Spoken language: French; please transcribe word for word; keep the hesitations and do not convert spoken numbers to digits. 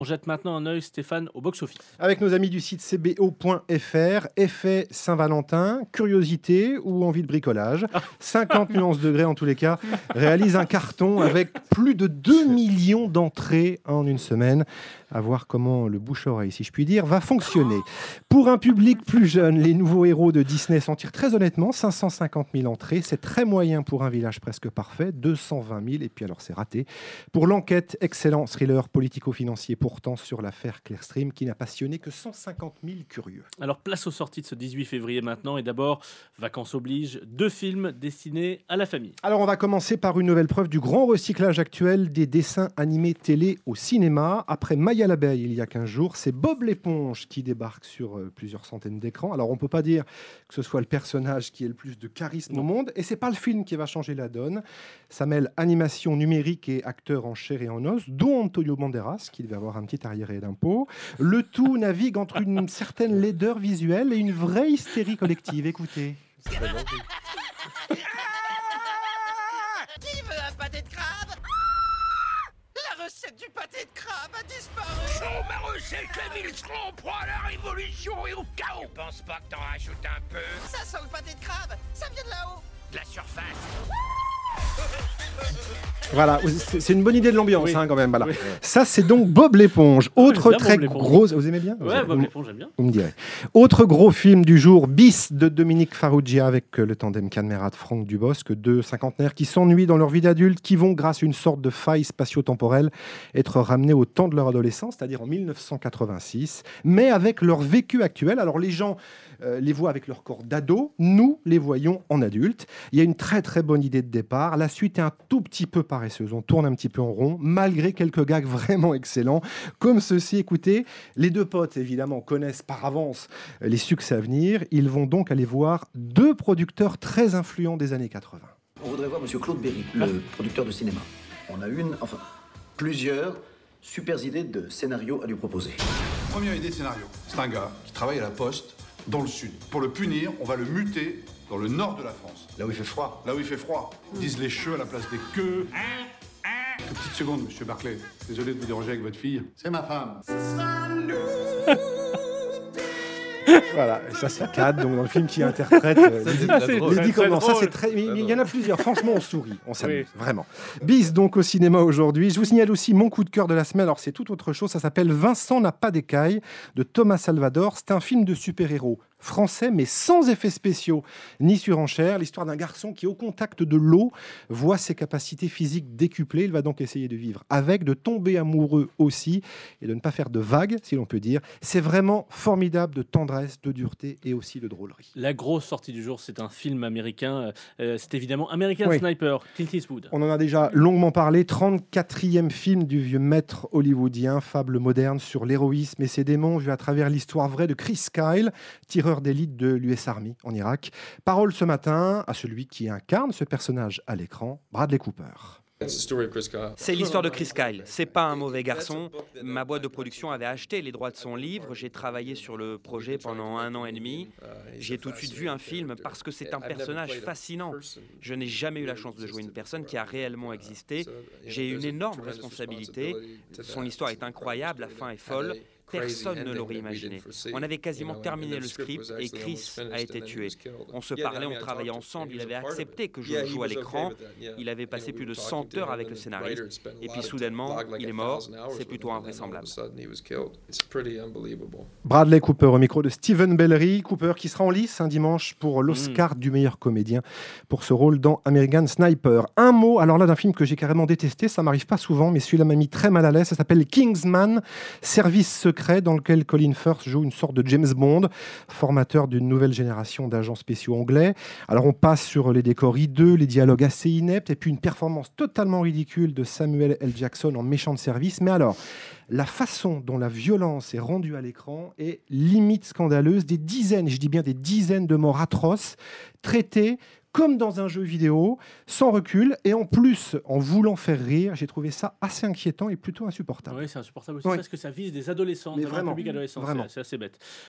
On jette maintenant un œil, Stéphane, au box-office. Avec nos amis du site c b o point f r, effet Saint-Valentin, curiosité ou envie de bricolage, cinquante nuances degrés en tous les cas, réalise un carton avec plus de deux millions d'entrées en une semaine. À voir comment le bouche-oreille, si je puis dire, va fonctionner. Pour un public plus jeune, les nouveaux héros de Disney s'en tirent très honnêtement, cinq cent cinquante mille entrées, c'est très moyen pour un village presque parfait, deux cent vingt mille, et puis alors c'est raté. Pour l'enquête, excellent thriller politico-financier pourtant sur l'affaire Clearstream qui n'a passionné que cent cinquante mille curieux. Alors place aux sorties de ce dix-huit février maintenant, et d'abord, vacances oblige, deux films destinés à la famille. Alors on va commencer par une nouvelle preuve du grand recyclage actuel des dessins animés télé au cinéma. Après Maya l'abeille il y a quinze jours, c'est Bob l'éponge qui débarque sur euh, plusieurs centaines d'écrans. Alors on ne peut pas dire que ce soit le personnage qui ait le plus de charisme au monde, et c'est pas le film qui va changer la donne. Ça mêle animation numérique et acteurs en chair et en os, dont Antonio Banderas, qui devait avoir un petit arriéré d'impôt. Le tout navigue entre une certaine laideur visuelle et une vraie hystérie collective. Écoutez. Qui veut un pâté de crabe? La recette du pâté de crabe a disparu. Sur ma recette, les villes seront en proie à la révolution et au chaos. Tu penses pas que t'en rajoutes un peu? Ça sent le pâté de crabe. Ça vient de là-haut. De la surface. Voilà, c'est c'est une bonne idée de l'ambiance Oui. hein, quand même. Voilà. Oui. Ça, c'est donc Bob l'éponge. Autre bien, très Bob l'éponge. gros. Vous aimez bien? Ouais, vous, Bob vous- l'éponge, j'aime bien. vous me direz. Autre gros film du jour, Bis de Dominique Farrugia avec euh, le tandem caméra de Franck Dubosc, deux cinquantenaires qui s'ennuient dans leur vie d'adulte, qui vont, grâce à une sorte de faille spatio-temporelle, être ramenés au temps de leur adolescence, c'est-à-dire en mille neuf cent quatre-vingt-six, mais avec leur vécu actuel. Alors les gens euh, les voient avec leur corps d'ado, nous les voyons en adultes. Il y a une très très bonne idée de départ. La suite est un tout petit peu paresseuse. On tourne un petit peu en rond, malgré quelques gags vraiment excellents, comme ceci. Écoutez, les deux potes, évidemment, connaissent par avance les succès à venir. Ils vont donc aller voir deux producteurs très influents des années quatre-vingts. On voudrait voir Monsieur Claude Berry, le producteur de cinéma. On a une, enfin, plusieurs super idées de scénario à lui proposer. Première idée de scénario. C'est un gars qui travaille à la poste dans le sud. Pour le punir, on va le muter dans le nord de la France. Là où il fait froid. Là où il fait froid. Ils disent les cheveux à la place des queues. Une petite seconde, monsieur Barclay. Désolé de vous déranger avec votre fille. C'est ma femme. Voilà, et ça c'est Cad, donc dans le film qui interprète euh, Ça, c'est Lady- très drôle. Lady Très Command. Ça drôle. c'est très, mais il y en a plusieurs. Franchement, on sourit, on s'amuse, Oui. vraiment. Bis donc au cinéma aujourd'hui. Je vous signale aussi mon coup de cœur de la semaine. Alors c'est tout autre chose. Ça s'appelle Vincent n'a pas d'écailles de Thomas Salvador. C'est un film de super-héros français, mais sans effets spéciaux ni surenchère. L'histoire d'un garçon qui, au contact de l'eau, voit ses capacités physiques décuplées. Il va donc essayer de vivre avec, de tomber amoureux aussi, et de ne pas faire de vagues, si l'on peut dire. C'est vraiment formidable de tendresse, de dureté et aussi de drôlerie. La grosse sortie du jour, c'est un film américain. Euh, c'est évidemment American Oui. Sniper, Clint Eastwood. On en a déjà longuement parlé. trente-quatrième film du vieux maître hollywoodien, fable moderne sur l'héroïsme et ses démons, vu à travers l'histoire vraie de Chris Kyle, tireur d'élite de l'U S Army en Irak. Parole ce matin à celui qui incarne ce personnage à l'écran, Bradley Cooper. C'est l'histoire de Chris Kyle. C'est pas un mauvais garçon. Ma boîte de production avait acheté les droits de son livre. J'ai travaillé sur le projet pendant un an et demi. J'ai tout de suite vu un film parce que c'est un personnage fascinant. Je n'ai jamais eu la chance de jouer une personne qui a réellement existé. J'ai une énorme responsabilité. Son histoire est incroyable, la fin est folle. Personne ne l'aurait imaginé. On avait quasiment terminé le script et Chris a été tué. On se parlait, on travaillait ensemble, il avait accepté que je le joue à l'écran. Il avait passé plus de cent heures avec le scénariste. Et puis soudainement, il est mort. C'est plutôt invraisemblable. Bradley Cooper au micro de Steven Bellery. Cooper qui sera en lice un dimanche pour l'Oscar du meilleur comédien pour ce rôle dans American Sniper. Un mot, alors là, d'un film que j'ai carrément détesté, ça m'arrive pas souvent, mais celui-là m'a mis très mal à l'aise. Ça s'appelle Kingsman, service secret, dans lequel Colin Firth joue une sorte de James Bond, formateur d'une nouvelle génération d'agents spéciaux anglais. Alors on passe sur les décors hideux, les dialogues assez ineptes, et puis une performance totalement ridicule de Samuel L. Jackson en méchant de service. Mais alors, la façon dont la violence est rendue à l'écran est limite scandaleuse. Des dizaines, je dis bien des dizaines de morts atroces, traitées comme dans un jeu vidéo, sans recul, et en plus, en voulant faire rire, j'ai trouvé ça assez inquiétant et plutôt insupportable. Oui, c'est insupportable aussi Oui. parce que ça vise des adolescents, Mais notamment un vraiment, public adolescent. vraiment. C'est, c'est assez bête.